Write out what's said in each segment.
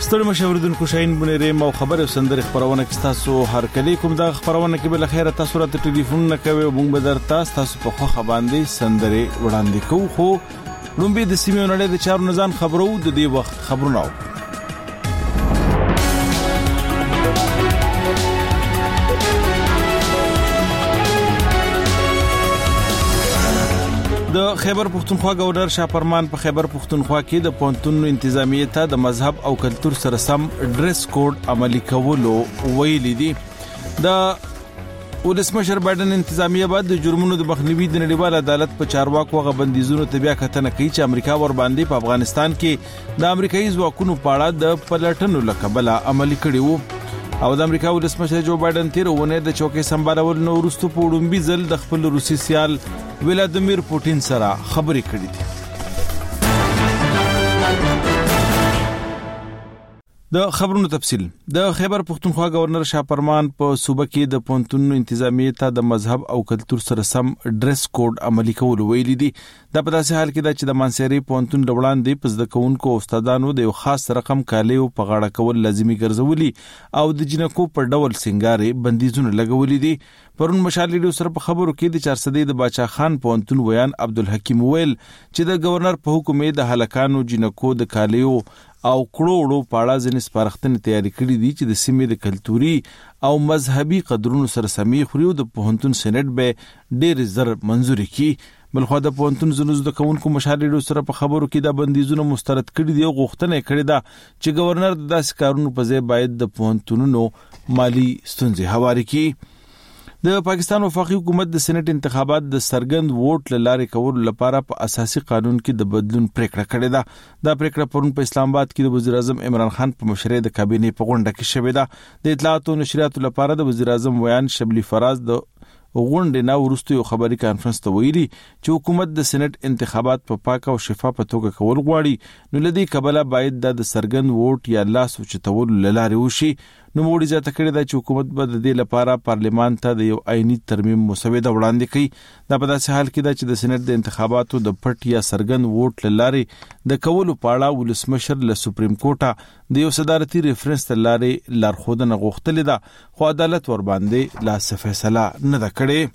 ستړي مشاوردونکو شاین بنيري مو خبر سندره خبرونه کې تاسو هر کلی کوم دا خبرونه کې بل خیره تاسو راته ټلیفون نه کوي مونږ به درته تاسو په خو باندې سندره وړاندې کوو خو لومبي د سیمه نړۍ د چارو نزان خبرو د دې وخت خبرونه د خیبر پختونخوا گورنر شاپرمان په خیبر پختونخوا کې د پونتون انتظامیه ته د مذهب او کلچر سره سم ډریس کوډ عملی کولو ویلي دي د ولسمشر بایدن انتظامیه بعد د جرمونو د مخنیوي د نړیوال عدالت په چارواکو غبندیزونو ته بیا کتنه کوي چې امریکا ور باندې په افغانستان کې د امریکایي ځواکونو په اړه د پلټنو لکبله عملی کړي وو او د امریکا ولسمشر جو بایدن تیرونه د چوکۍ سمبالول نو ورستو په وډمبي ځل د خپل روسي سیال ولادیمیر پوتین سره خبرې کړې دي د خبرونو تفصیل د خیبر پختونخوا گورنر شاپرمان په صوبه کې د پونتون انتظامیه ته د مذهب او کلچر سره سم ډریس کوډ عملی کول ویلي دي د په داسې حال کې د چې د مانسيري پونتون وړاندې پس د کونکو استادانو د یو خاص رقم کالیو په غاړه کول لازمي ګرځولي او د جنکو په ډول سنگارې بندیزونه لګولې دي پرون مشال لیډو سره په خبرو کې د 400 د باچا خان پونتون ویان عبدالحکیم ویل چې د گورنر په حکم د هلکانو جنکو د کالیو او کړوړو پاړه ځنې سپارښتنې تیاری کړې دي چې د سیمې د کلتوري او مذهبي قدرونو سره سمي خوري د پوهنتون سېنات به ډېر زر منزوري کړي بلخو د پوهنتون زنوز د کونکو مشالېدو سره په خبرو کې د بندیزونو مسترد کړي دي او غوښتنه کړې ده چې گورنر د داسې کارونو په ځای باید د پوهنتونونو مالی ستونزې هواري کړي د پاکستان وفاقي حکومت د سېنات انتخابات د سرګند ووټ لارې کول لپاره په اساسي قانون کې د بدلون پریکړه کړې ده دا پریکړه پرون په اسلام آباد کې د وزیر اعظم عمران خان په مشرۍ د کابینې په غونډه کې شوې ده د اطلاعات او نشریات لپاره د وزیر اعظم ویان شبلی فراز د غونډې نه ورستو یو خبري کانفرنس ته ویلي چې حکومت د سېنات انتخابات په پاک او شفاف توګه کول غواړي نو لدی کبله باید د سرګند ووټ یا لاس وچتول لاره وشي نو موږ ځکه کړی دا چې حکومت به د دې لپاره پارلیمان ته د یو آئینی ترمیم مسوده وړاندې کړي دا په داسې حال کې دا چې د سېنات د انتخاباتو د پټ یا سرګند ووټ لاره د کولو پاړه ولسمشر له سپریم کورټه د یو صدارتي ریفرنس لاره لارښودنه غوښتلې ده خو عدالت ور باندې لا فیصله نه ده کړې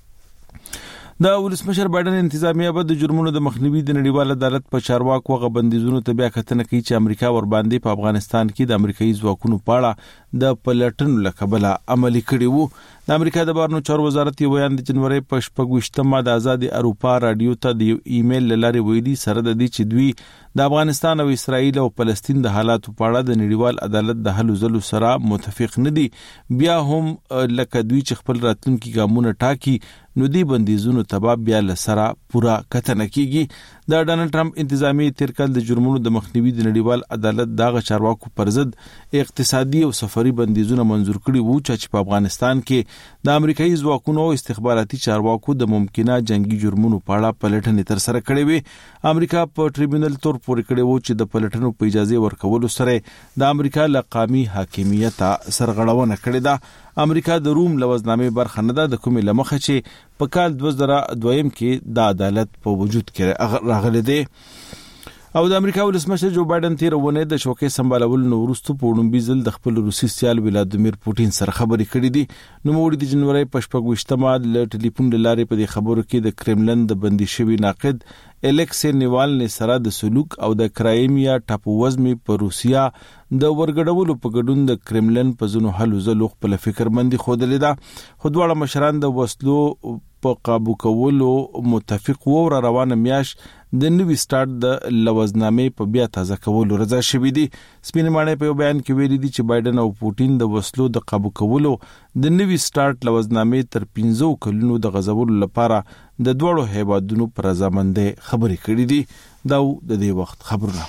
د ولسمشر بایدن انتظامیه به د جرمونو د مخنیوي د نړیوال عدالت په چارواکو غبندیزونو ته بیا کتنه کوي چې امریکا ور باندې په افغانستان کې د امریکایي ځواکونو په اړه د پلټنو لکبله عملی کړي وو د امریکا د بهرنیو چارو وزارت یو بیان د جنوري په 28مه د آزاد اروپا رادیو ته د ایمیل لارې ویلي سره د دې چې دوی د افغانستان او اسرائیل او فلسطین د حالاتو په اړه د نړیوال عدالت د حل زلو سره متفق نه دي بیا هم لکه دوی چې خپل راتلونکي ګامونه ټاکي نو دی بندیزونو تبا بیا لسره پورا کتنه کیږي د ډانلډ ټرمپ انتظامی تیر کال د جرمونو د مخنیوي د نړیوال عدالت دغه چارواکو پر ضد اقتصادي او سفري بندیزونه منزور کړي وو چې په افغانستان کې د امریکایي ځواکونو او استخباراتي چارواکو د ممکنه جنگي جرمونو په اړه پلټنې تر سره کړې وي امریکا په ټریبیونل تور پورې کړې وو چې د پلټنو په اجازه ورکولو سره د امریکا لقامي حاکمیت سرغړونه کړې ده امریکا د روم لوزنامې برخه نه ده د کومې لمخه چې په کال 2002 کې د عدالت په وجود کې راغلي دي او د امریکا ولسمشر جو بایدن تیرونه د چوکۍ سمبالول نو ورستو په وډمبي ځل د خپل روسي سیال ولادیمیر پوتین سره خبرې کړې دي نو موږ د جنوري په 28مه د ټلیفون لارې په دې خبرو کې د کرملن د بندي شوی ناقد الیکسی نیوالنی سره د سلوک او د کرایمیا ټاپووزمي په روسیا د ورګډولو په ګډون د کرملن په ځنو حل زلو خپل فکرمندي خوده لیدا خو دواړه مشران د وسلو په قابو کولو متفق وو روانه میاش د نوي سٹارټ د لوزنامې په بیا تازه کولو رضا شوې دي سپینمانه په بیان کې ویلي دي چې بایدن او پوتین د وسلو د قابو کولو د نوي سٹارټ لوزنامې تر 15 کلونو د غزولو لپاره د دوړو هیوادونو پر رضامندۍ خبرې کړې دي دا د دې وخت خبرونه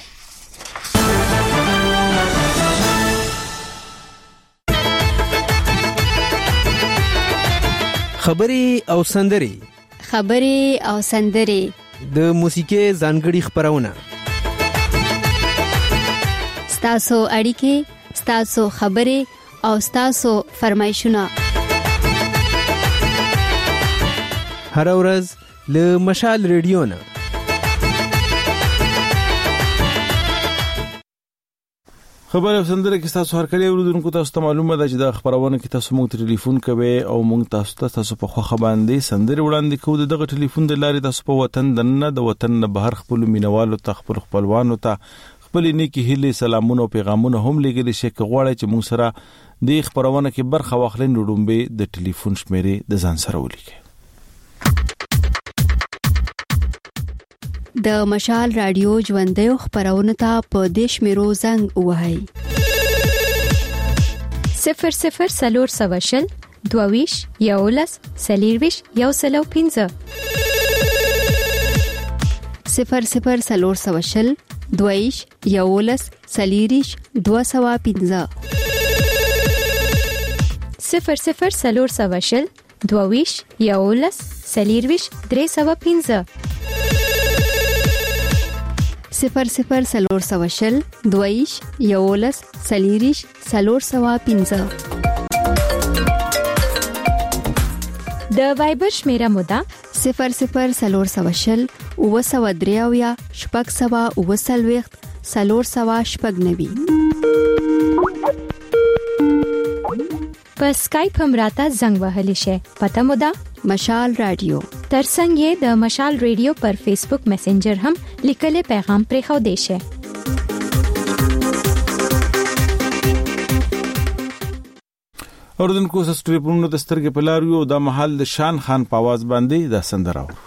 خبري او سندري د موسیقي ځانګړي خبرونه ستاسو اړیکې ستاسو خبري او ستاسو فرمایشونه هر ورځ له مشال ریډیو نه خبر اوسندره کې تاسو هر کله اوریدونکو تاسو ته معلومه ده چې د خبرونه کې تاسو موږ ټلیفون کوي او موږ تاسو په خوخه باندې سندره وړاندې کوو. دغه ټلیفون د لارې تاسو په وطن دنه د وطن نه بهر خپل مینوالو ته خپلوانو ته خپل نیکی هیله سلامونه او پیغامونه هم لګل شي کغواړي چې موږ سره د خبرونه کې برخه واخلئ. نوډومبه د ټلیفون شمیرې د ځان سره ولیکئ. د مشال رادیو ژوندې خبرونه ته په دیش میرو زنګ وهاي 00 سلور سواشل دوویش یولس سلیرویش یوسلو 15 00 سلور سواشل دوویش یولس سلیریش 215 00 سلور سواشل دوویش یولس سلیرویش 315 00 سلور سواشل دویش یولس سلیریش سلور سوا 15 د وایبر شمیره مودا 00 سلور سواشل او سوا دریاویا شپږ سوا او سلويخت سلور سوا شپږ نوي. په سکایپ هم راته زنګ وهلی شي. پته مودا مشال رادیو ترڅنګ یې د مشال رادیو پر فیسبوک میسنجر هم لیکل پیغام پرې خو دی شي. اوردونکو سټریپونو د سترګې په لار یو د محل د شان خان په आवाज باندې د سندره و.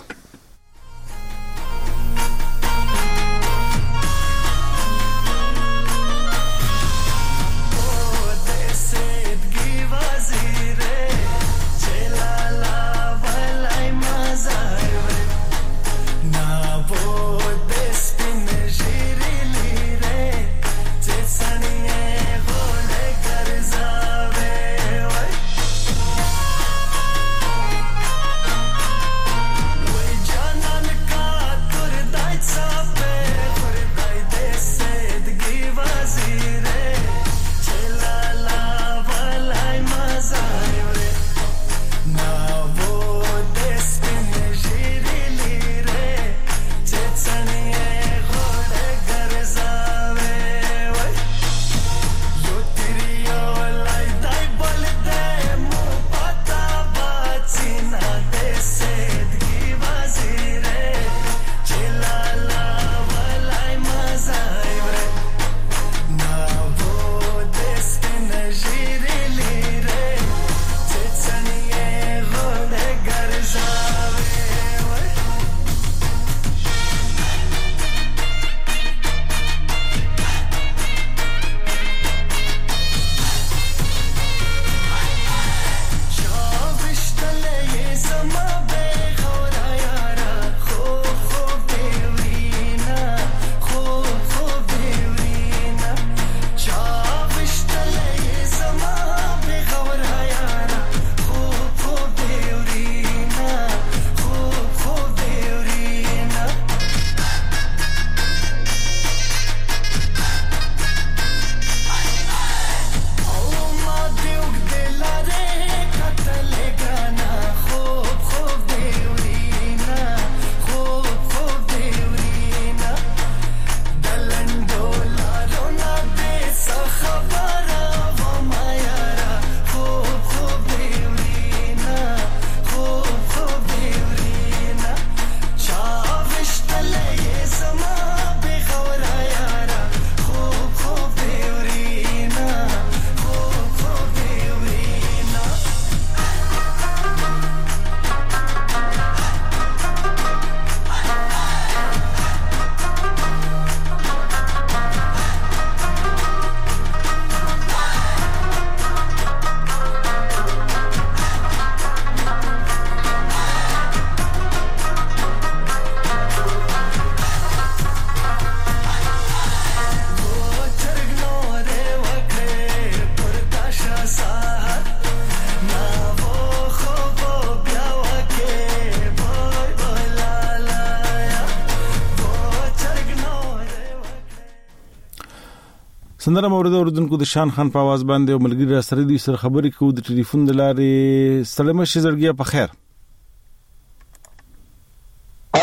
سندره مورد اوردونکو د شان خان په आवाज باندې ملګری را سره دي سره خبرې کوو د ټلیفون د لارې. سلام شي زړګیا په خیر.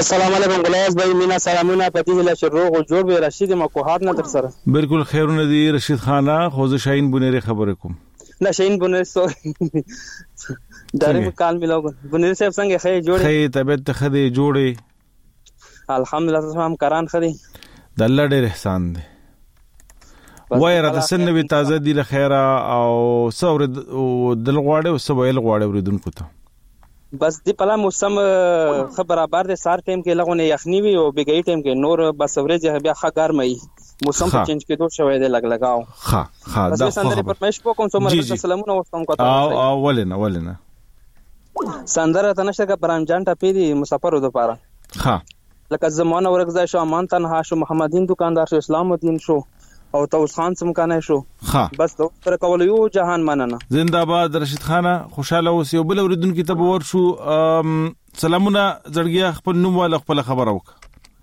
السلام علیکم ګلاس بھائی مینا سلامونه پتی هله شروع او جوړ به رشید مکوهات نه در سره بالکل خیرونه دی رشید خانه خوځ شاهین بنيري خبرې کوم نه شاهین بنيري سو داري کال ملاو بنيري صاحب څنګه خې جوړې خې طبيعت خدي جوړې الحمدلله تمام کران خدي د الله ډېر احسان دی وای را د سنوي تازه دی له خیره او څور دل غواړي او سویل غواړي ورېدونکو ته بس دی پلا موسم خبره بار د سار ټیم کې لغونه یخنی وی او بیګی ټیم کې نور بس ورځ بیا خګار مې موسم په چینج کې دوه شوې ده لګاو ها دا سندره پر مېش په کوم څومره سلامونه وستم کوته او ولنه سندره تنشته کا برام جان ټپې دی مسافر د پاره ها لکه زمانه ورګزا شو امان تنها شو محمدین دکاندار شو اسلام الدین شو او توس خان سمکانه شو بس تر کول یو جهان مننه زنده‌باد رشید خانه خوشاله اوس یو بل اوریدونکو ته ور شو سلامونه زړګیا خپل نوم ول خپل خبر اوک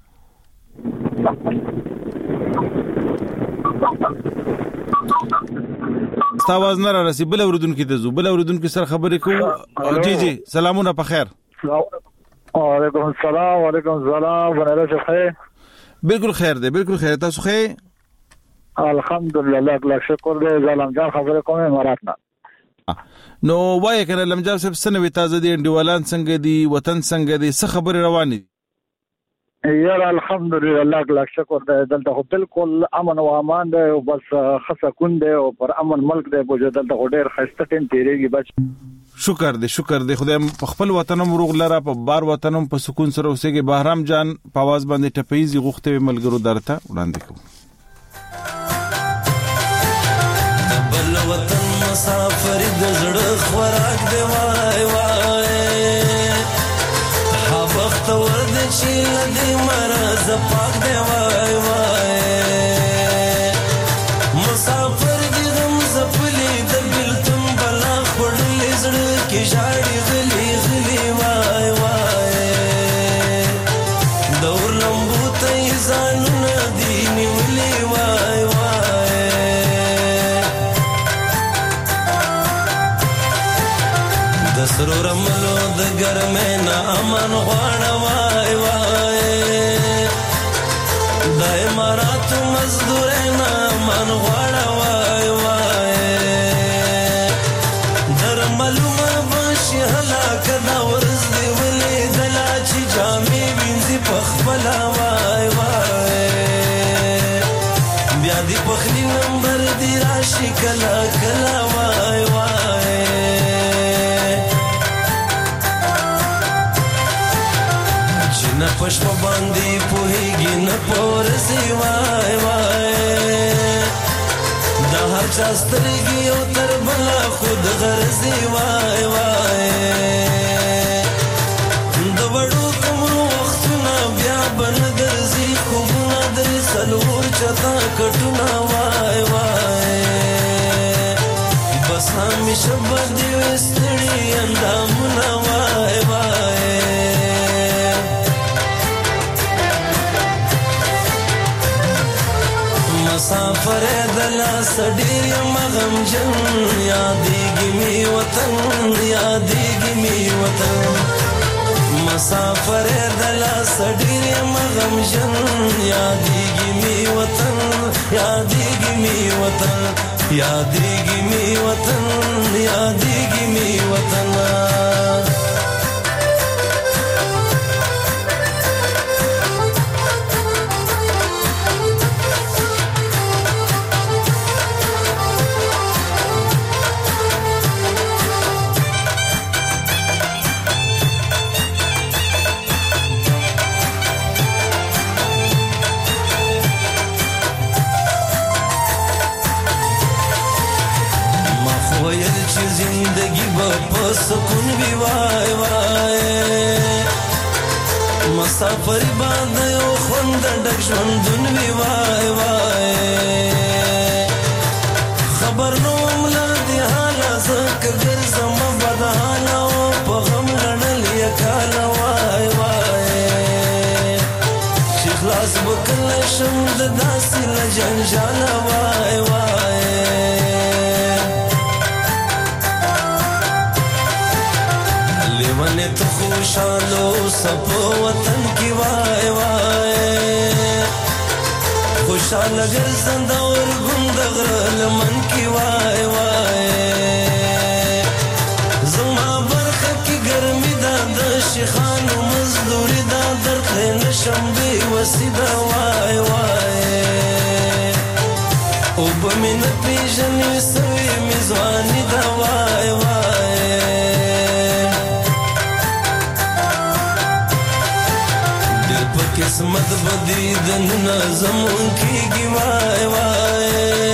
ستاواز نه راسي بل اوریدونکو ته زو بل اوریدونکو سره خبرې کوو جی سلامونه په خیر وعلیکم السلام ورحمت الله بالکل خیر دی بالکل خیر تاسو خیر الحمدلله الله شکر دې زلم جان خبره کومه امارات نه نو وای کنه لمجاب صاحب سنوي تازه دي انډیوالان څنګه دي وطن څنګه دي څه خبر روان دي یار الحمدلله الله شکر دې دلته بالکل امن او امان دی او بس خاصه کون دی او پر امن ملک دی بوجه دلته ډېر خسته ټیم تیریږي بچ شکر دی خدای خپل وطنم روغ لره په بار وطنم په سکون سره اوسېږي بهرام جان په आवाज باندې ټپېزي غوخته ملګرو درته وړاندې کوم وطن مسافر د زړه خوراک دی وای ها وخت ورد چې لدی مرز پاک دی وای مسافر دی غم زپلی د بلتم بلا خړلې زړه کې جاړي غلي وای دور لمبو ته ځانونه دی نیولې وای سرو رملو د ګرمه نه امن غواړ وای دای مرات مزدور نه امن غواړ وای در معلومه بشي هلاک دا ورز دی ولې دلا چې جامې وینځي پخپلا وای بیا دی پخلی نمبر دی راشي کلا وای نه پښپ باندې پوهیږي نه پورسي وای دا هر چا سترګي او تر بل خود غرزي وای د وړو کوم وختونه بیا بن درځي خوبونه در سلور چتا کټونه وای بس همیشه باندې وستړي اندامونه وای مسافر دلا سډیر مغم جن یادېږي می وطن مسافر دلا سډیر مغم جن یادېږي می وطن زندگی با سکون بی وای مسافر باندې او خوند ډک ژوندون بی وای خبر نو مل دی حالا زکه ګرځم بدحاله او په غم لړل یکال وای چې خلاص وکړل شم د داسې لجنجال وای لیوانه تو خوشالو سپو وطن کی وای وای خوشال ګرځند اور ګوند غره لمن کی وای وای زما برخه کی ګرمي دا د شيخانو مزدوري دا درته نشم بي وسیدا وای وای او بمن پیژنې سوي میزواني دا وای وای دل په قسمت بدی د نظم کیږي وای وای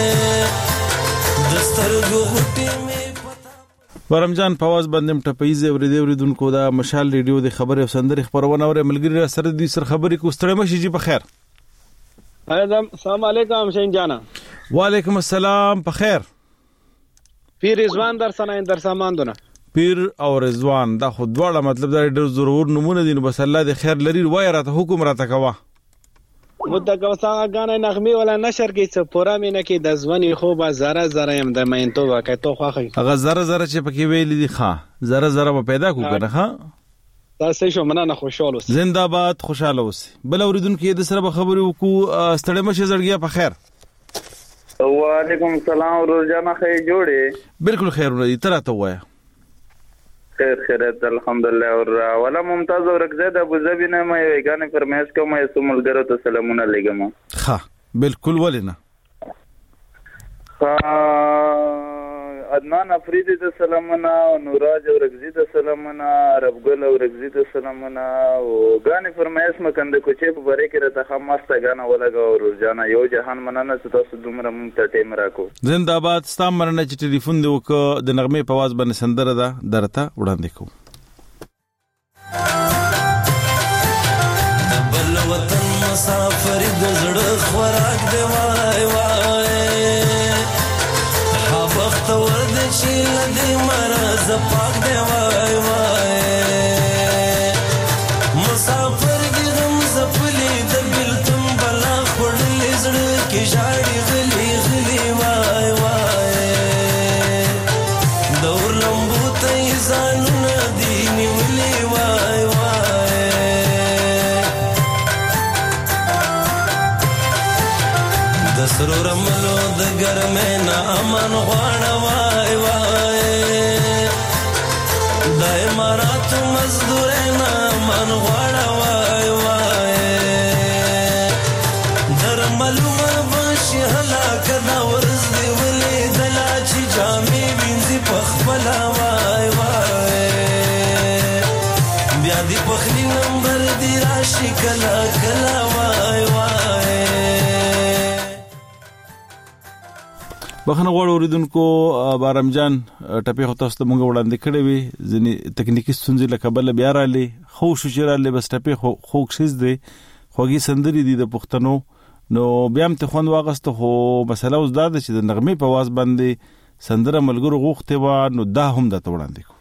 دسترګو غټي می ورمجان پواز باندې ټپایزه اوریدونکو دا مشال ریډیو د خبر او سندري خبرونه اور ملګری سره دي سر خبري کو ستړي مشي جی په خیر. السلام علیکم شین جانا. وعلیکم السلام په خیر. پیر رضوان در ساماندونه پیر او رضوان دا خو دواړه مطلب دا ډېر ضرور نمونه دي نو بس الله دې خیر لري وای راته حکم راته کوا مدګه وسا غانه نغمه ولا نشر کې څه پورا مینه کې د ځونی خو به زره زره يم د مینتو وکړه تو خوخه هغه زره زره چې پکې ویل دي ښا زره زره به پیدا کو کنه ښا تاسو شو مننه خوشاله اوسئ زنده‌باد خوشاله اوسئ بل اوریدونکو د سره خبرې وکړو ستړي مشه زړګیا په خیر. وعلیکم السلام روزانه خیر جوړه بالکل خیر ورې تراته وای خیر خیرت الحمدلله اور ولا ممتاز ورکزاد ابو ظبی نه مې ویګانې فرمایش کوم یې سملګرو ته سلامونه لګم ها بالکل ولنه عدنان افریدی ته سلامونه او نوراج ورکزی ته سلامونه ربګل ورکزی ته سلامونه او غانې فرمایش مکنده کوچې په باره کې راته خامسته غانا ولګا او روزانه یو جهان مننه تاسو دومره مونږ ته ټیم راکو زنده‌باد ستام مرنه چې ټلیفون دی وک د نغمه په आवाज باندې سندره ده درته وړاندې کوم. بل وطن مسافر د زړه خوراک دی وای وای ها وخت ورد چې لدی مرز پاک دی وای وای مسافر ګرم زپلی د بلتم بلا خړلې زړه کې ژاړي غلي غلي وای وای دور لمبو ته ځانونه دی نیولې وای وای د سرو رملو د ګرمه نه امن غواړه وای وای د امارات مزدور نه امن غواړه وای وای در معلومه بشي هلاک دا ورځ دی ولې دلا چې جامې وینځي پخپلا وای وای بیا دی پخلی نمبر دی راشي کلا کلا وای وای بخنه غوړ اوریدونکو بارم جان ټپي هوته ست مونږ وړاندې کړې وي ځنی تکنیکی ستونزې لکه بل بیا را لې خو شو چې را لې بس ټپي خو کښز دی خوږی سندري دي د پښتنو نو بیا هم ته خوند واغسته خو مسله اوس دا ده چې د نغمه په आवाज باندې سندره ملګرو غوښته و نو دا هم د وړاندې کو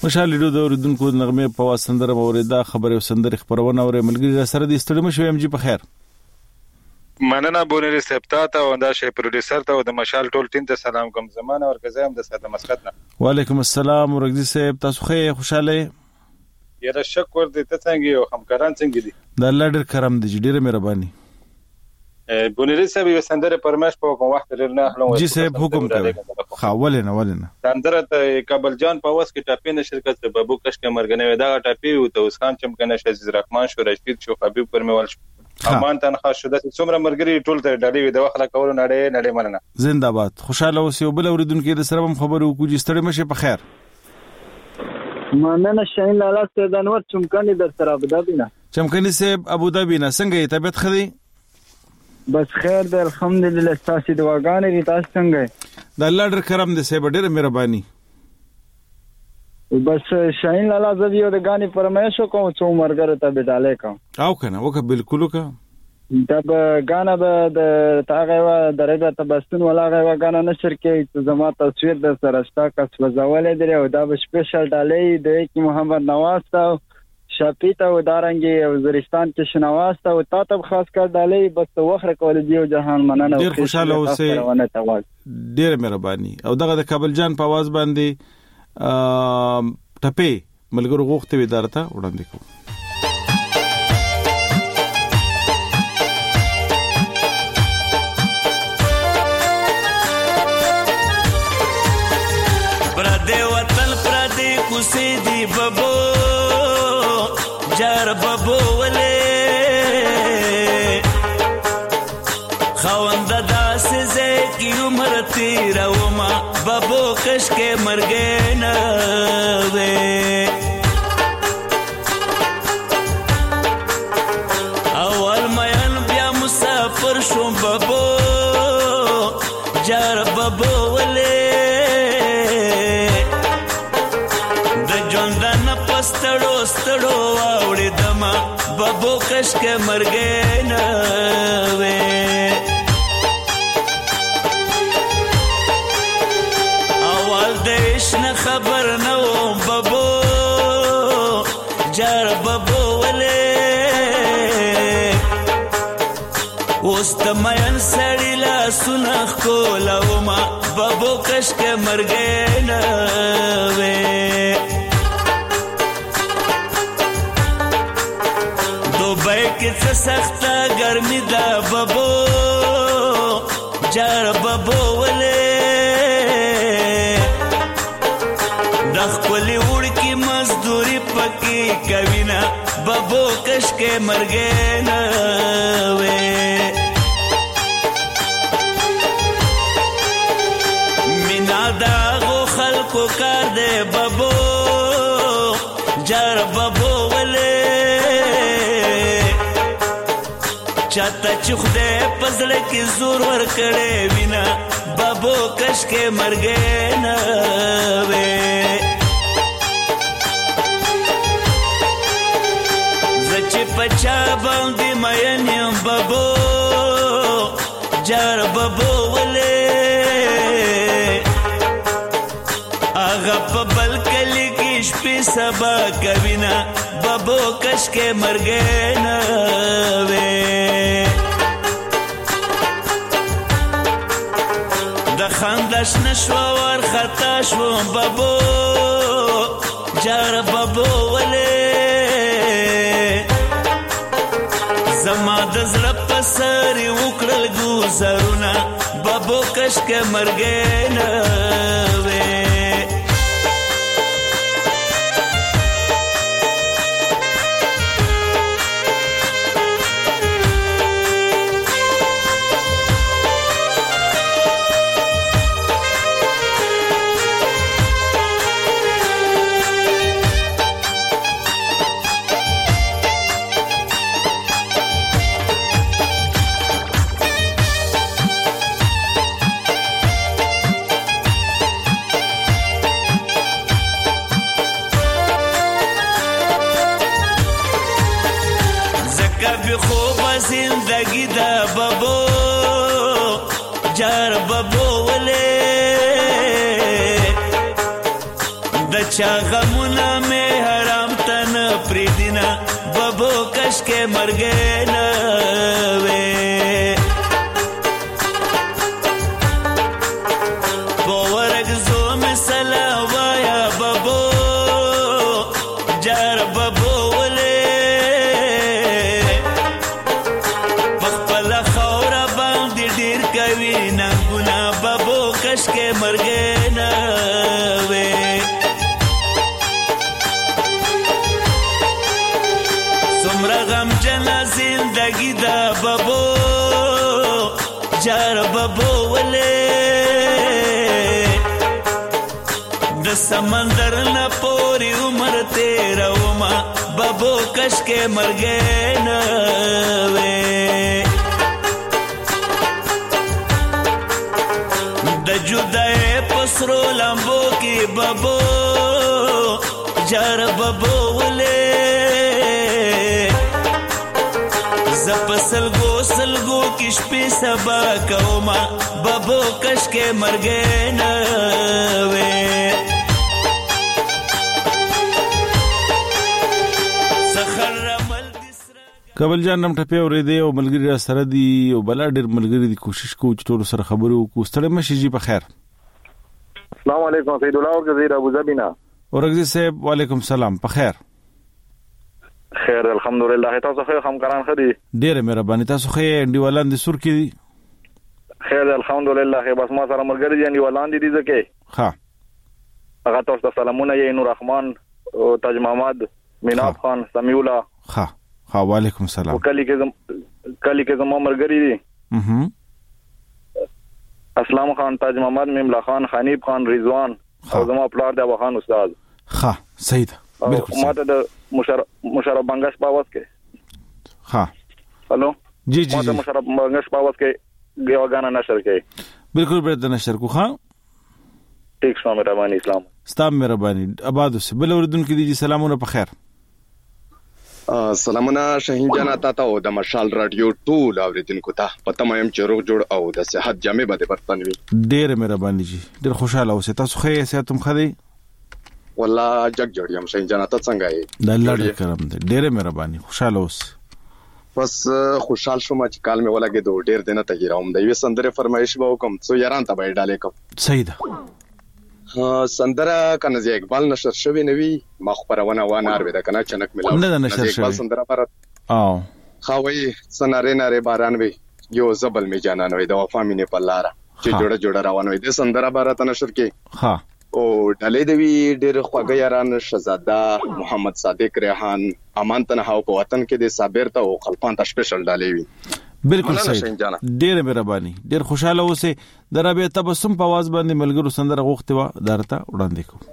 مشال ریډیو د اوریدونکو نغمه په واسندره اوریدا خبره سندره خبرونه اوري ملګری سره د استړی مشو ام جی په خیر مننه بونری سپتا او دا شی پروډوسر ته او د مشال ټول ټیم ته سلام کوم زمانه ورکزم د ساده مسقط نه وعلیکم السلام ورګزی صاحب تاسو خې خوشاله یاره شکر دې ته څنګه یو همکاران څنګه دي د الله ډېر کرم دي ډېر مهرباني بونری صاحب یو سندره پرمش په کوم وخت لري نه خلم جی صاحب حکم کوي خاولنه سندره ته کابل جان په واس کې ټاپې نه شرکت ته بابو کش کې مرګنه ودا ټاپې او ته اوس خان چمکنه عزیز الرحمن شو رشید شو حبیب پرمیوال شو امان تنخوا شو د څومره مرګري ټول ته ډالې د وخت کول نړۍ مننه زنده‌باد خوشاله اوسئ بل اوریدونکو د سره هم خبرو کوجی ستړي مشه په خیر مننه شاهین لالا سید انور چمکني در سره ابوظبي نه چمکني صاحب ابوظبي نه څنګه یې طبيعت خدي بس خیر دی الحمدلله تاسو دعاګانې دي تاسو څنګه د الله ډېر کرم دې صاحب ډېر مهرباني بس شاهین لالا زویو د غاني فرمایشو کوم څو مرګره ته بداله کوم او کنه وکه بالکل وکه دا غانا به د تاغه و درګه تبستون ولا غوا غانا نشر کې زما تصویر د سرستا کس وزولې دی او دا به سپیشل ډالې دی کې محمد نواز تا شاپیتا و دارنګي وزیرستان کې شنواز تا او تاسو خاص کر ډالې بس وخره کول دی او جهان مننه ډیر خوشاله اوسئ ډیر مهرباني او دغه د کابل جان په आवाज باندې ټپې ملګرو غوښته ودارته وړاندې کوم پردې وطن پردې کوسې دی بابو جار بابو ولې خوند داسې زکی عمر تیرا وما بابو کش کې مرګې نه وې اول مېن بیا مسافر شوم بابو جار بابو ولې د ژوندن پستړو ستړو واوړې دما بابو کش کې مرګې نه وې خبر نو بابو جار بابو ولې واستمین سړی لا سنخ کولا وما بابو کش کې مرګې نه وې دوبۍ کې څه سخته ګرمي ده بابو جار بابو ولې خپل وړکی مزدوري پکې کوینا بابو کش کې مرګې نه وې مینا دا غو خلکو کار دې بابو جار بابو ولې چاته چې خدای پزړه کې زور ور کړې وینا بابو کش کې مرګې نه وې پچا باندې مېنم بابو جار بابو ولې اغه په بل کلی کې شپې سبا کوینا بابو کش کې مرګې نه وې د خندش نشو ور خطا شو بابو جار بابو ولې زما د زړه په سر وکړل ګوزرونه بابو کش کې مرګې نه وې زندگی دا بابو جار بابو ولې د دچا غمونه مې حرام تن پریدینا بابو کش کې مرګې نه وې بورګ زو مثلا وایا بابو جار بابو ولې خپل خور باندې ډیر کوي ننګونه بابو کش کې مرګې نه وې زندگی دا بابو جار بابو ولے د سمندر نہ پوری عمر تیرا وما بابو کش کے مرگے نہ وے د جدائے پسرو لمبو کی بابو جار بابو ولے سلگو کش پی سبا کوما بابو کش کے مرگے نوے کابل جان نم ټپه اورېدې او ملګری را سره دی او بل ډېر ملګری دی کوشش کوو چې ټول سره خبرو کو ستړي مشي جی په خیر السلام علیکم سید الله ورغزی ابو ظبی نا ورغزی صاحب وعلیکم السلام په خیر خیر الحمدلله تاسو خو همکاران خدي ډېر مهرباني تاسو خو انډیوالان دي سور کې خیر الحمدلله بس ما سره مرګري دي انډیوالان دي ځکه ها هغه تاسو سلامونه یې نور رحمان او تاج محمد میناب خان سمیع الله ها وعلیکم السلام کلی کې زمو مرګري دي اسلام خان تاج محمد میملا خان حنیف خان رضوان او زمو پلار د وخان استاد ها سید بالکل ماته د مشرف بنگش باوس کې ها هلو جی ماته مشرف بنگش باوس کې غانا نشر کې بالکل برته نشر کو ها ټیک شو مهرباني اسلام ستاسو مهرباني آباد اوسه بل اوردون کې دي سلامونه په خیر سلامونه شاهین جان تاسو د مشال رادیو ټول اوریدونکو ته پته مې چې روغ جوړ او د صحت جامع باندې برتنوي ډېر مهرباني جی ډېر خوشاله اوسه تاسو خې صحتم خدي والله جگ جوړیم شاهین جان تاسو څنګه یې د الله دې کرم دې ډېر مهرباني خوشاله اوسه بس خوشحال شوم چې کال مې ولګې دوه ډېر دنه ته هیروم د یو سندره فرمایش به وکم څو یاران ته به ډالې کوم صحیح ده سندره کنه زی اقبال نشر شوی نوی ما خبرونه و نار ودا کنه چنک ملاو نه نشر شوی اقبال سندره پر او خوي سناره ناره باران وی یو زبل می جانان وی د وفا مینه په لار چې جوړه روان وي د سندره بارات نشر کې ها او ډلې دی ډېر خوږه یاران شهزاده محمد صادق ریحان امان تنها په وطن کې د صابر ته او خلفان ته سپیشل ډلې وی بالکل صحیح ډېر مهرباني ډېر خوشاله اوسه درابه تبسم په आवाज باندې ملګرو سندره غوښتي و درته وړاندې کو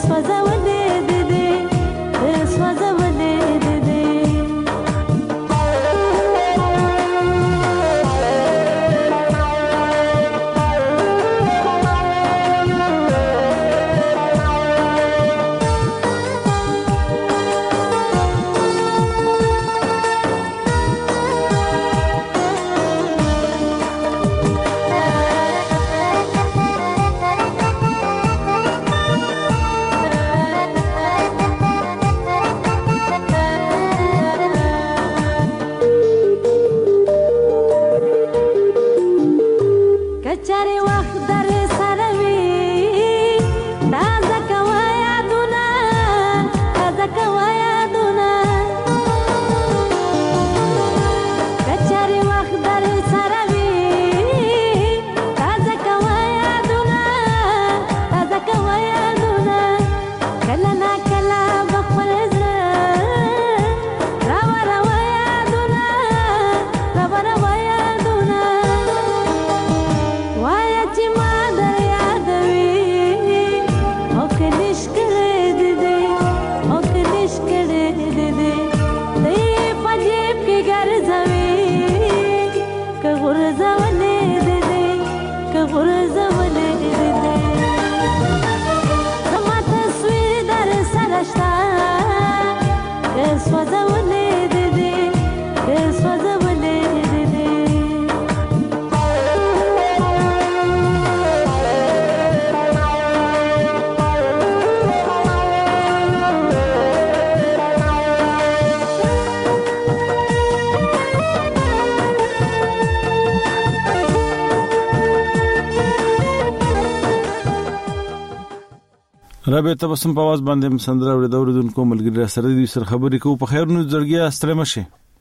رابطه تبسم په आवाज باندې سندره اوریدونکو ملګری سره دې سر خبرې کو په خیر نو زړګیا ستړي مشه.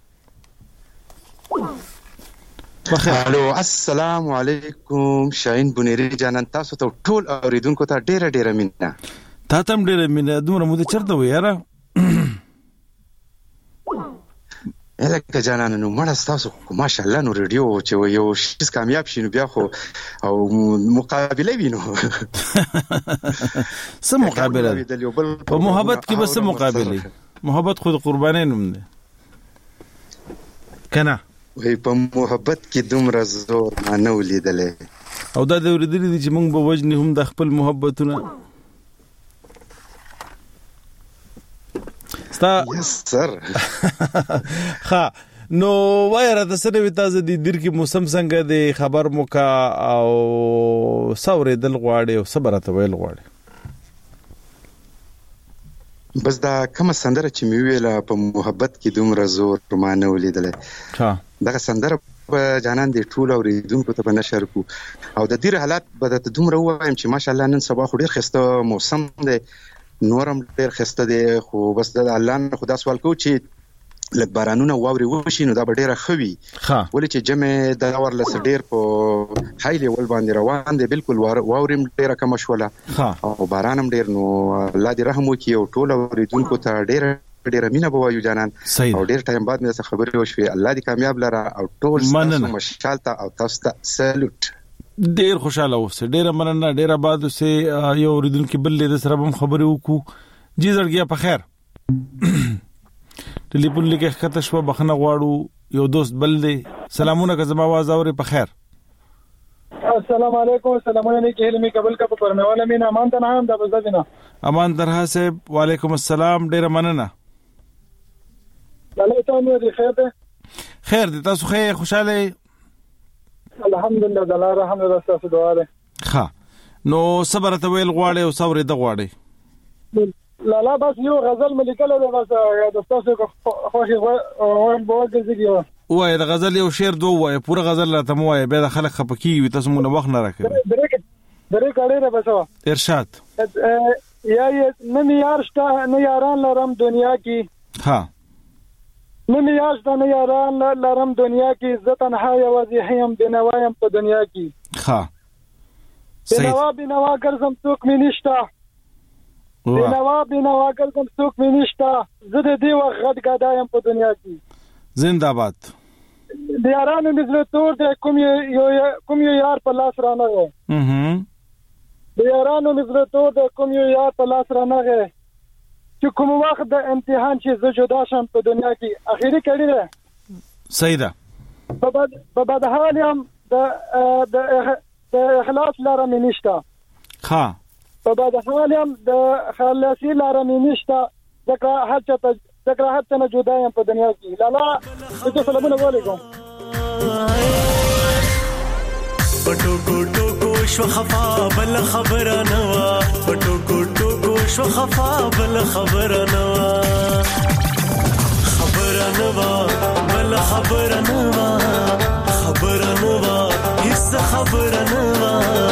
الو السلام علیکم شاهین بنيري جانان تاسو ته ټول اوریدونکو ته ډیره ډیره مینه. تا ته ډیره مینه دومره مو دې چرته و یاره الکه جانان نو مړه تاسو ماشاءالله نو ریډیو چې یو شیز کامیاب شینو بیا خو او مقابله وینو سم مقابله په محبت کې بس مقابله محبت خود قرباني نوم ده کنه وای په محبت کې دومره زور نه ولیدلې او دا د ورېدلې دي چې موږ به وجنی هم د خپل محبتونه ستا یس سر ها نو وایره د سره وی تاسو د دیر کې موسم څنګه د خبر موکا او سورې دل غواړي او صبرته ویل غواړي بس دا کوم سندره چې می ویله په محبت کې دومره زور مانه ولیدلې ها دا سندره په جانان دی ټول اوریدونکو ته بنشر کو او د دیر حالات به د دومره وایم چې ماشاءالله نن صباح خو ډیر خسته موسم دی نورم ډیر خسته دی خو بس د الله نه خدا سوال کو چې لک بارانونه واوري وشي نو دا به ډیره خوي ولې چې جمع د اور لس ډیر په هاي لیول باندې روان دی بالکل واوري ډیره کم شوله او بارانم ډیر نو الله دې رحم وکي او ټول اوریدونکو ته ډیره مینه بوایو جانان او ډیر ټایم بعد مې څه خبرې وشوي الله دې کامیاب لره او ټول تاسو مشالته او تاسو ته سلوټ ډیر خوشاله اوسه ډیر مننه ډیر آباد اوسه یو اوریدونکو بل دې سره هم خبرې وکړو جی زړګیا په خیر ټلیفون لیکه خطه شو بخنه غواړو یو دوست بل دی سلامونه که زما आवाज اوري په خیر السلام علیکم سلامونه نه کېله می قبول کا په پرمواله مینا امان ته نام د بزدینه امان درها صاحب وعلیکم السلام ډیر مننه الله تعالی دې خیر ده خیر دې تاسو خیر خوشاله الحمدلله د الله رحم او تاسو دعا ده ها نو صبر ته ویل غواړي او صبر دې غواړي لا بس یو غزل ملکله ده بس د تاسو خوښي بوګزګیو وای د غزل یو شعر دوه وای پوره غزل ته مو وای به د خلک خپکی وي تاسو مونږ وخت نه راکړي درې کړي نه بس ارشاد یا نه یار شته نه یاران لرم دنیا کې ها نه یار شته نه یاران لرم دنیا کې عزت تنها یوازې هم بنوایم په دنیا کې ها بنوا ګرځم څوک مې نشته بنوا ګرځم څوک مې نشته زه د دې وخت غټ ګدایم په دنیا کې زنده باد د یارانو مزله تور دی کوم یو یار په لاس رانه و د یارانو مزرتو د کوم یو یاد په لاس رانغی چې کوم وخت د امتحان چې زه جدا شم په دنیا کې اخیری کړی ده صحیح ده په بد حال یم د اخلاص لاره مې نشته ها په بد حال یم د خلاصي لاره مې نشته ځکه هر څه نه جدا یم په دنیا کې لالا ته سلامونه وعلیکم پټو ټوکو شو خفا بل خبر نه وا پټو ټوکو شو خفا بل خبر نه وا خبر نه وا بل خبر نه وا خبر نه وا هیڅ خبر نه وا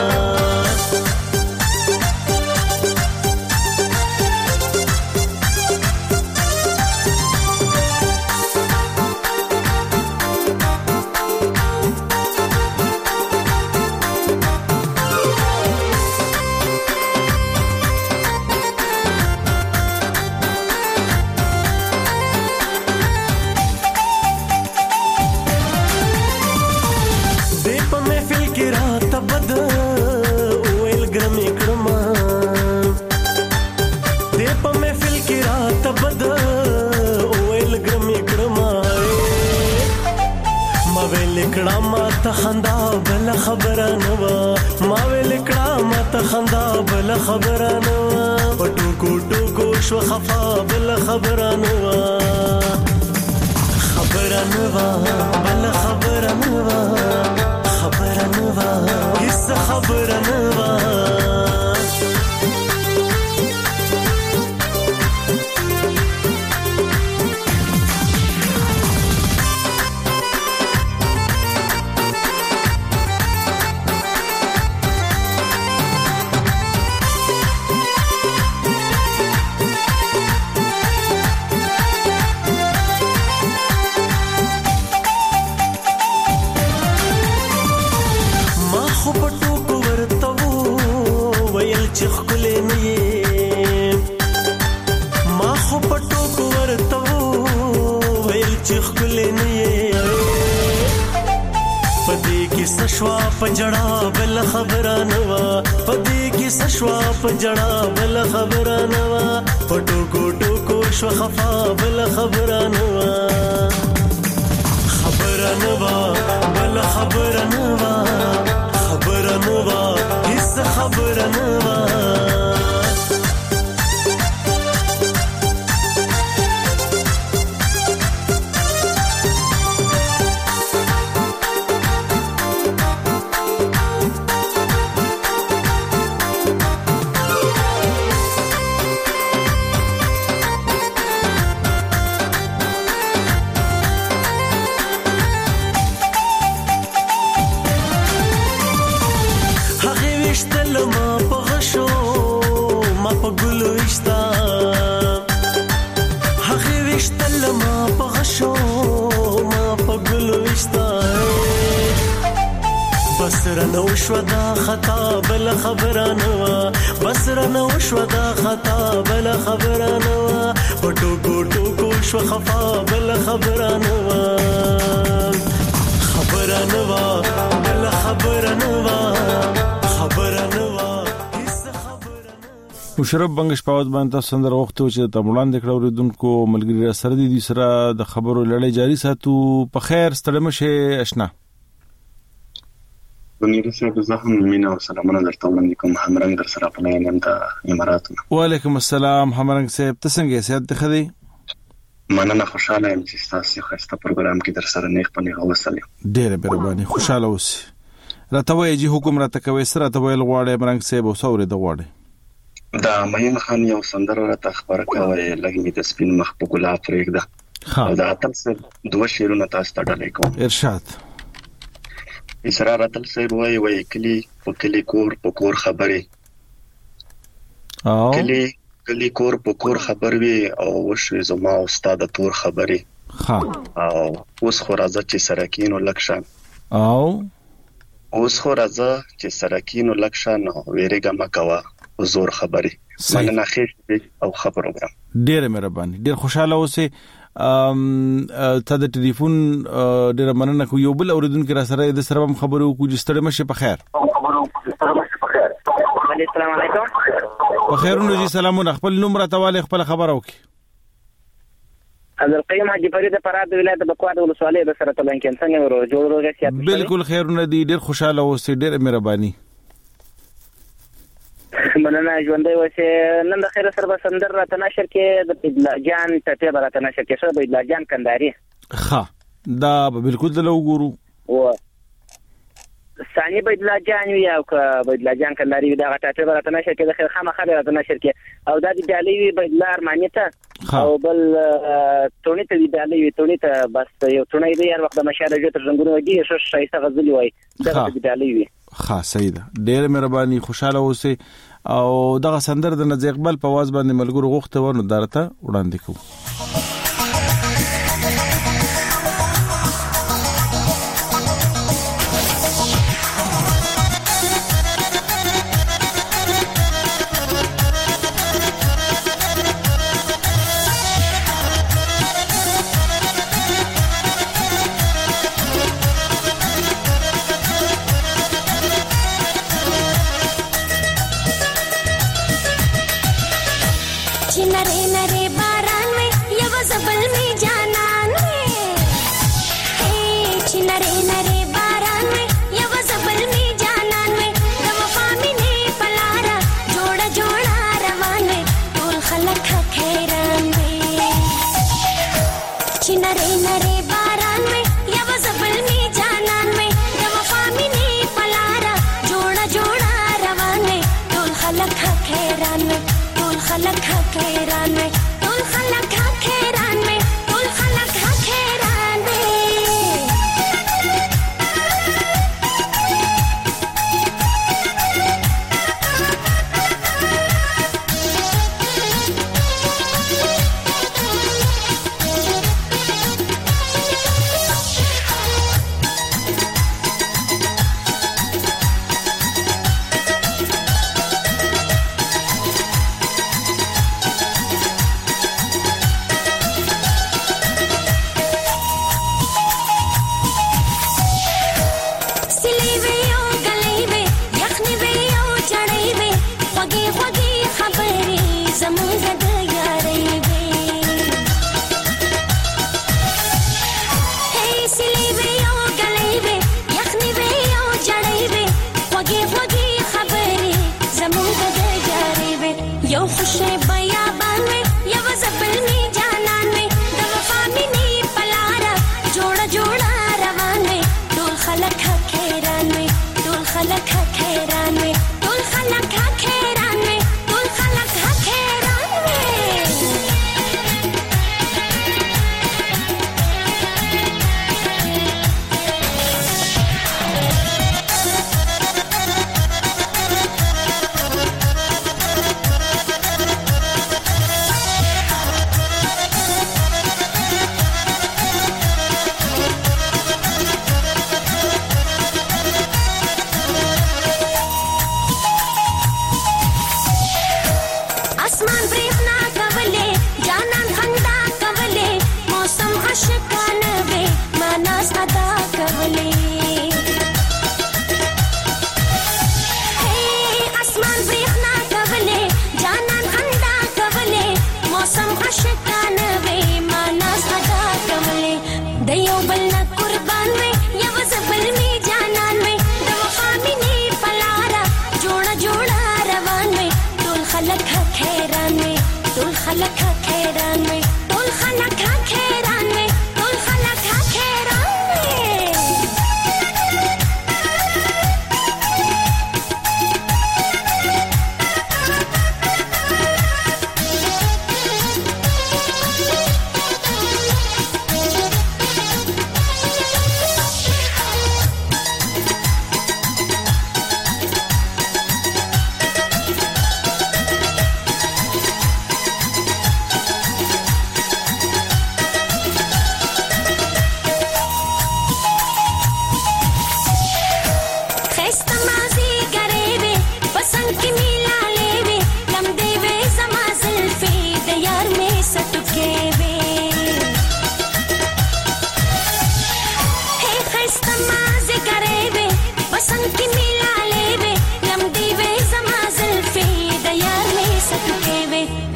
خندا بل خبره نو ما ویل کړه ما ته خندا بل خبره نو پټو ټوکو شو خفا بل خبره نو خبره نو بل خبره نو خبره نو هیڅ خبره نو سشوا پجڑا بل خبرانه وا پدې کې سشوا پجڑا بل خبرانه وا پټو ټوکو شو خفا بل خبرانه وا خبرانه وا بل خبرانه وا خبرانه وا هیڅ خبرانه وا بسرنو شو دا خطا بل خبرانه بسرنو شو دا خطا بل خبرانه پټو ټوکو شو خفا بل خبرانه خبرانه بل خبرانه خبرانه مشرف بنگش پاوت باندې سندر وختو چې د تمولاند کړه اوریدونکو ملګری سره دي سره د خبرو لړۍ جاری ساتو په خیر ستړي مشه آشنا ونیره صاحب زه مینا او سلامونه درته وړاندې کوم همرنګ در سره په لاین د اماراتو. وعلیکم السلام همرنګ صاحب ته څنګه سیادت ته خدي؟ مننه خوشاله یم چې تاسو خسته پروګرام کې در سره نیک پنه غوښتل. ډېر مهرباني خوشاله اوسئ. راته وایي چې حکم راته کوي سره ته ویل غواړي همرنګ صاحب او سوري د غواړي. دا مهین خان یو سندره راته خبره کوي لګي د سپین مخ په ګلاب پرېږده. او دا اتل سره دوه شیرونه تاسو ته ډالې کوم. ارشاد. اسرار اتل صاحب وای کلی په کلی کور په کور خبرې او کلی کور په کور خبر وی او وشوي زما استاد تور خبرې ها او اوس خو راځه چې سرکینو لکشان او اوس خو راځه چې سرکینو لکشان ویریګه مکوا زور خبرې مننه خیر او خبر وګرم. ډېر مهرباني ډېر خوشاله اوسئ. ته د ټلیفون ډېر مننه کوم یو بل اوریدونکو را سره د سره خبرو کو چې ستړي مشه په خیر. السلام علیکم. بخیرونه جی سلامونه. خپل نوم راته والي خپل خبره وکي. عبدالقیوم حاجی فرید فراد ولایت بکواد ولسوالۍ د سره تلان کې څنګه ورو جوړ روغه بالکل خیرونه دي. ډیر خوشاله اوسئ. ډیر مهرباني. مننه ژوندۍ اوسئ. نن د خیر سره بسندر راته نشر کې د بدلا جان ټټه راته نشر کې سره بدلا جان کنداري. ها دا بالکل د لوګورو و ثاني بدلا جان وی او که بدلا جان کنداري دا غټه راته نشر کې د خیر خامخا راته نشر کې او دا د ډالۍ وی بدلا ارمانیته او بل تونی ته دی ډالۍ وی تونی ته بس یو تونی دی هر وخت د مشاله جو تر څنګه دی شو شایسته غزلی وای دا د ډالۍ وی. ها صحیح ده. ډیر مهرباني. خوشاله اوسئ او دغه سندر د نزی اقبال په واز باندې ملګرو غوښته ورنو درته وړاندې کوم.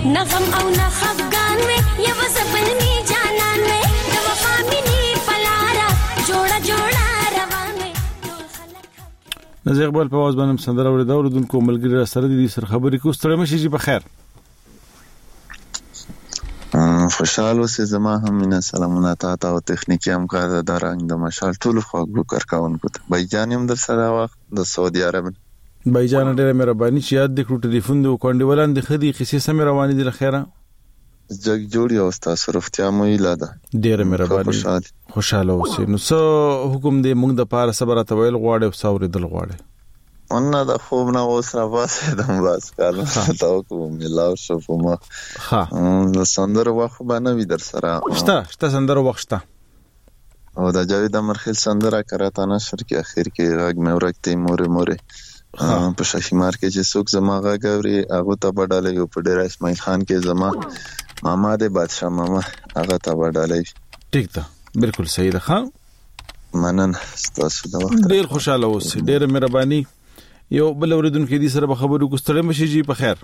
نغم او نخفگان میں یا وزبل می جانان میں د وفا مینی پلارا جوڑا جوڑا روان میں نزیق بل په واز باندې سندره ورې دا ورودونکو ملګری سره دي سر خبرې کو ستړي مشي جی بخیر خوشحال اوسې زما هم مینا سلامونه تاسو او تخنیکی همکار د رنګ د مشال ټول خواږه کارکونکو ته بایجان هم در سره وخت د سعودي عرب بایجان ډېر مهرباني چې یاد د کړو ټلیفون د کوندې ولان د خدي قصې سم روانې دي لخيره جګ جوړي او تاسو روغتیا مو الاده ډېر مهرباني خوشاله اوسې نو سو حکم دې موږ د پاره صبر تویل غواړي او ساوري دل غواړي انا د خوب نه اوس را پاسه دم باس کار تاو کوم ملاو شو ما ها د سندره وخت باندې وی در سره شته سندره وخت شته او د جاوید امرخیل سندره کراته نشر کې اخر کې غږ مې ورکته مورې په شاشمار کې چې څوک زما غاوري هغه ته بداله یو په ډیر اسماعیل خان کې زما ماما د بادشاہ ماما هغه ته بداله ټیک ده بالکل صحیح ده ها منن تاسو دا وخت ډیر خوشاله اوسئ ډیر مهرباني یو بل اوریدونکو دي سره خبرو کو ستړي مشي جی په خیر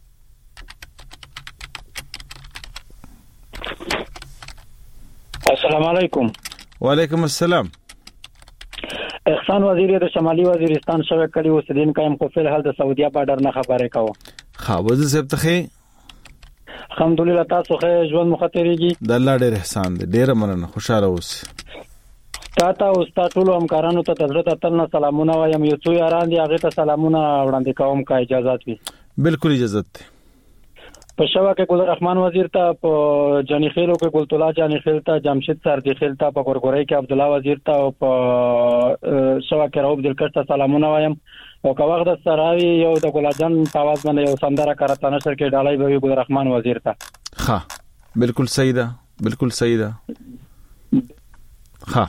السلام علیکم وعلیکم السلام احسان وزیر د شمالي وزیرستان شوه کړي اوسدین قائم کو فل حال د سعودیا بارډر نه خبره کاوه خا وزیر صاحب ته الحمدلله تاسو خو ژوند مخاطرېږي د الله ډېر احسان دی ډېر مننه خوشاله اوسئ تاته او ټول همکارانو ته حضرت اتل سلامونه وایم یو څو یاران دي هغه ته سلامونه وړاندې کوم کا اجازه وي بالکل اجازه ده په شوا کې ګل رحمان وزیر ته په جانی خیلو کې ګل تولا جانی خیل ته جمشید سردی خیل ته په ګورګورای کې عبد الله وزیر ته او په شوا کې راوب دلکش ته سلامونه وایم او که وخت سراوی یو د ګلجان په आवाज باندې یو سندره کارته نشر کې ډالای به ګل رحمان وزیر ته ها بالکل صحیح ده بالکل صحیح ده ها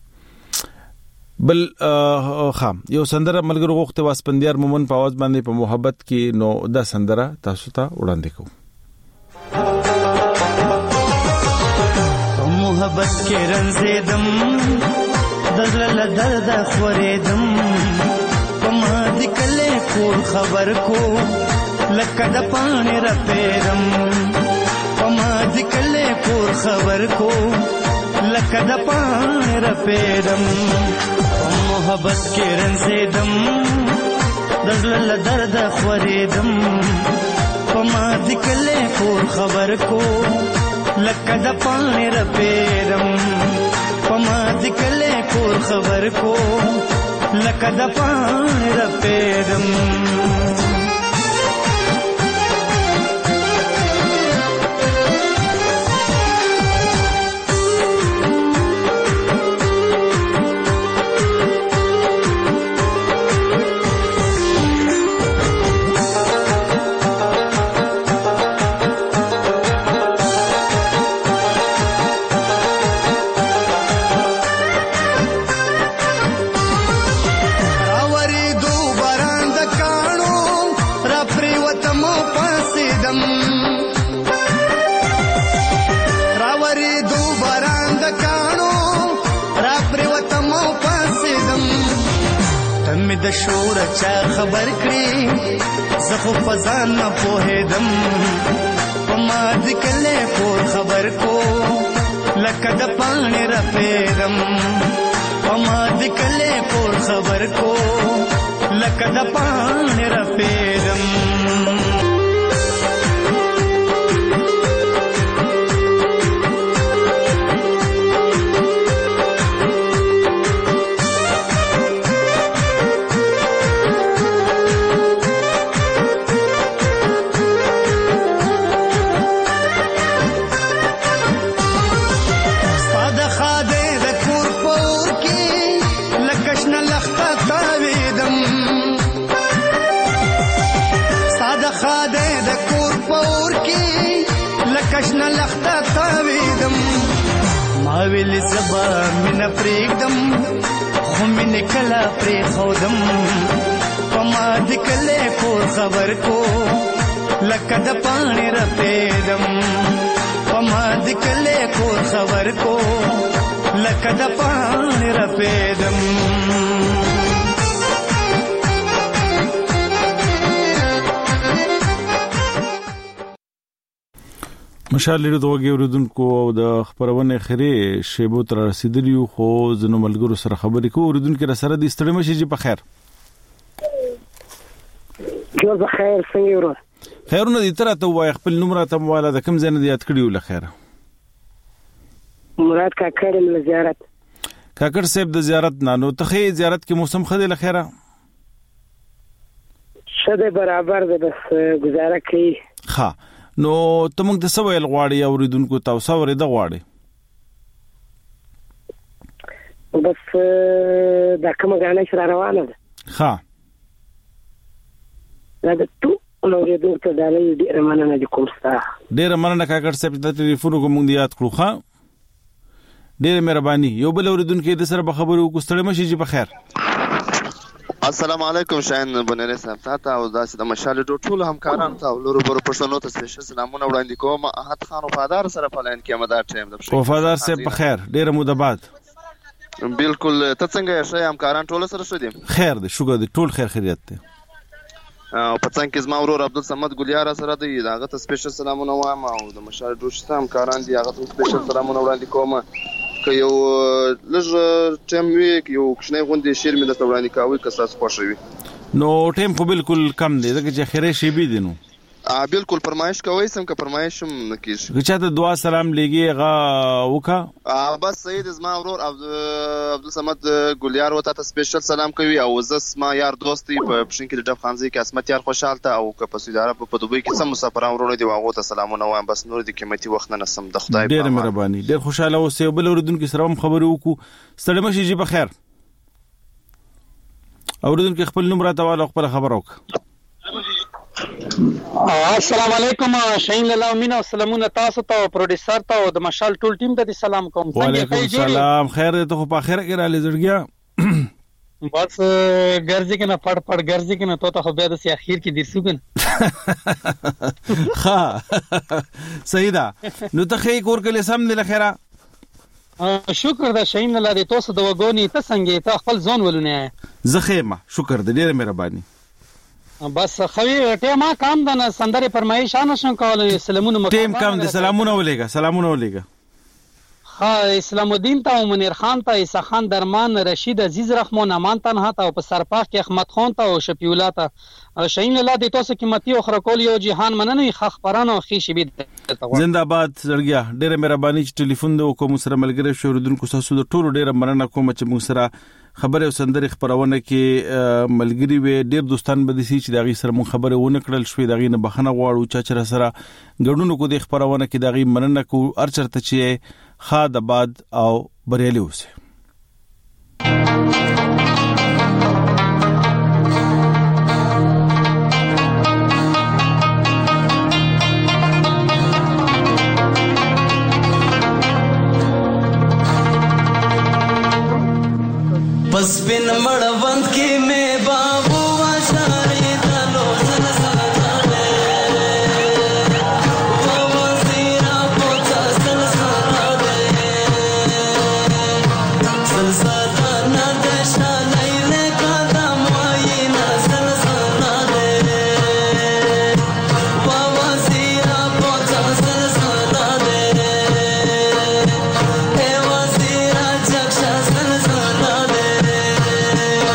بل خام یو سندره ملګرو غوښته واسپندیار مومن په आवाज باندې په محبت کې نو دا سندره تاسو ته وړاندې کوم محبت کې رنزیدم دزل درد خورېدم پما د کله کور خبر کو لکه د پانی رپېدم پما د کله کور خبر کو لکه د پانی رپېدم محبت کې رنزیدم دزل درد خورېدم پما د کله کور خبر کو لکه د پانی رپېدم پما د کله کور خبر کو لکه د پانی رپېدم د شور چا خبر کړي زخو فزان نه پوهېدم پما د کله کور خبر کو لکه د پانی رپېدم پما د کله کور خبر کو لکه د پانی رپېدم ویل زبا من پریږدم خو من کلا پری خودم پما د کله کور خبر کو لکه د پانی رپېدم پما د کله کور خبر کو لکه د پانی رپېدم مشال ریډیو دوغه اوریدونکو او د خبرونه خري شیبو تر رسیدلی خو زنو ملګرو سره خبرې کوو. اوریدونکو را سره د ستړي مشي په خیر. جوړ په خیر څنګه ورو. خیرونه دي تر ته وای خپل نوم راته مواله د کوم ځای نه یاد کړیو لخيره. مراد کاکړ له زیارت. کاکړ صاحب د زیارت نه نو ته زیارت کې موسم خدای لخيره. شته برابر ده بس گزاره کوي. ها نو ته موږ د سوال غواړي اوریدونکو تاسو ورته غواړي. بس دا کومه غاڼه شر روانه ده. ها دا ته نو ورته ته دا ډیره مننه کوم ستا. ډیره مننه کاکړ صاحب د ټلیفون کوم یاد کړو. ها ډیره مهرباني. یو بل اوریدونکو د سره خبرو کو ستړي مشي په خیر. السلام علیکم شاین بنره صاحب تاسو او داسې د مشال ټول همکاران ته ولور پر پښتنو ته سپیشل سلامونه وړاندې کوم. احد خان وفادار سره پلان کې مدار ټیم د وفادار صاحب په خیر. ډیره مو د بعد بالکل ته څنګه یې همکاران ټول سره شو دي خیر دي شکر دي ټول خیر خیریت دي. او په څنګه کې زما ورور عبدالصمد ګلیار سره دی داغه ته سپیشل سلامونه وایم او د مشال دوشته همکاران دي هغه ته سپیشل سلامونه وړاندې کوم. که یو لږ ټیم وی یو کښنه غونډه شیر مې د وړاندې کاوي که تاسو خوښوي نو ټیم خو بالکل کم دی ځکه چې خیره شی بي دي نو بالکل فرمایش کوي سم که فرمایش هم نکیږي که چاته دعا سلام لګي غا وکا بس سید زما ورور عبدالصمد ګلیار وته ته سپیشل سلام کوي او زس ما یار دوستي په پښین کې د ډب خانزي کې اسمت یار خوشاله او که په سعودي عرب په دوبۍ کې سم مسافران ورونه دی واغو ته سلامونه وایم. بس نور د قیمتي وخت نه سم د خدای په ډېر مهرباني ډېر خوشاله اوسې بل اوریدونکو سره هم خبرې وکړو. ستړي مشي جی په خیر. اوریدونکو خپل نوم راته والا خپل خبر وکړه. السلام علیکم شاین لاله مینا سلامونه تاسو ته او پروډوسر ته او د مشال ټول ټیم ته سلام کوم. وعلیکم السلام خیر ته په اخر کې را لزړګیا بس ګرځي کنه پړ ګرځي کنه ته خو بیا د اخر کې درسوګن ها صحیح ده نو ته خې کور کله سم نه لخيره. شکر ده شاین لاله تاسو د وګونی ته څنګه ته خپل ځون ولونه زخیمه شکر ده ډیره مهرباني. بس خوي ټیمه کام ده سندره فرمایش نشم کولای سلامونه مکمل ټیم کم ده سلامونه ولېګا ها اسلام الدین ته منیر خان ته عیسی خان درمان رشید عزیز رحمان امان تنها ته په سرپاخ کې احمد خان ته او شفیع الله ته شاین الله د تاسو قیمتي او خرکول یو جهان مننه خبرانو خې شبید زنده‌باد زړګیا ډېر مهرباني چې ټلیفون د کوم سره ملګری شو ردونکو تاسو د ټولو ډېر مننه کوم چې موږ سره خبره او سندري خبرونه کې ملګری وي. ډېر دوستان به دي چې داغي سره مون خبره ونه کړل شوې داغي نه بخنه غواړو چې سره ګډونو کو د خبرونه کې داغي مننه کو ارچرته چې خادباد او بریالي اوسه. پس بن مړوند کې مې بابو واشاري دلو سلسله و وزیرا پوتا سلسله نه دشا لیله قدم واینا سلسله و وزیرا پوتا سلسله ای وزیرا جگشا سلسله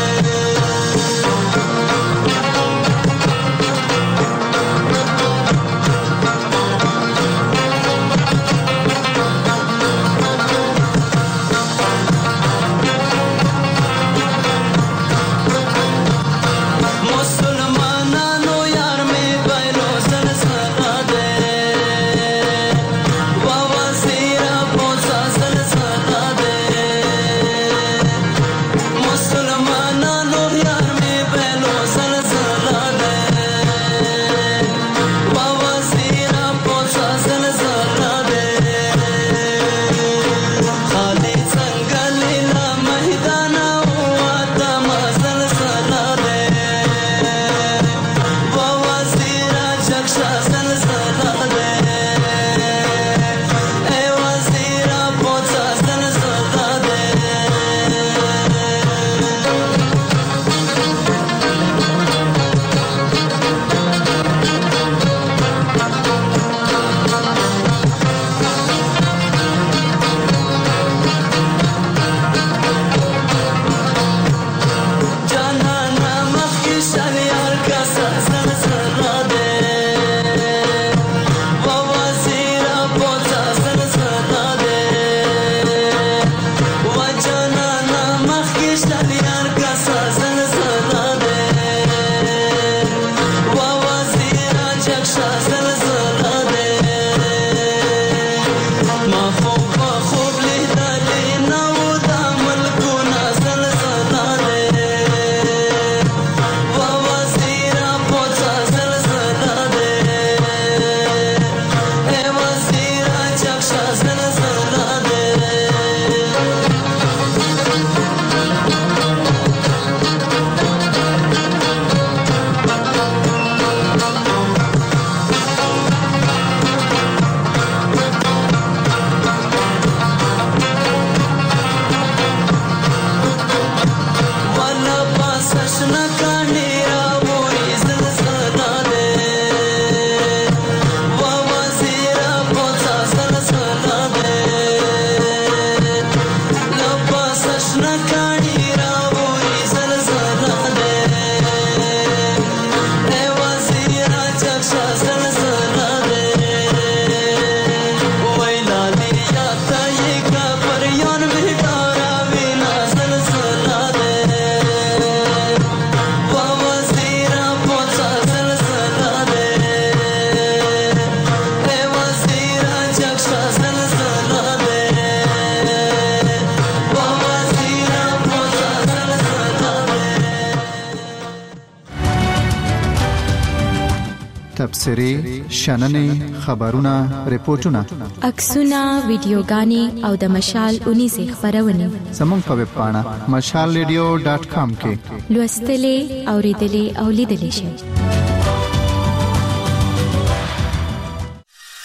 تبصرې شننې خبرونه ریپورتونه عکسونه ویډیوګانې او د مشال 19 خبرونه زموږ په ویب پاڼه mashalradio.com کې لوستلې اوریدلې او لیدلې شئ.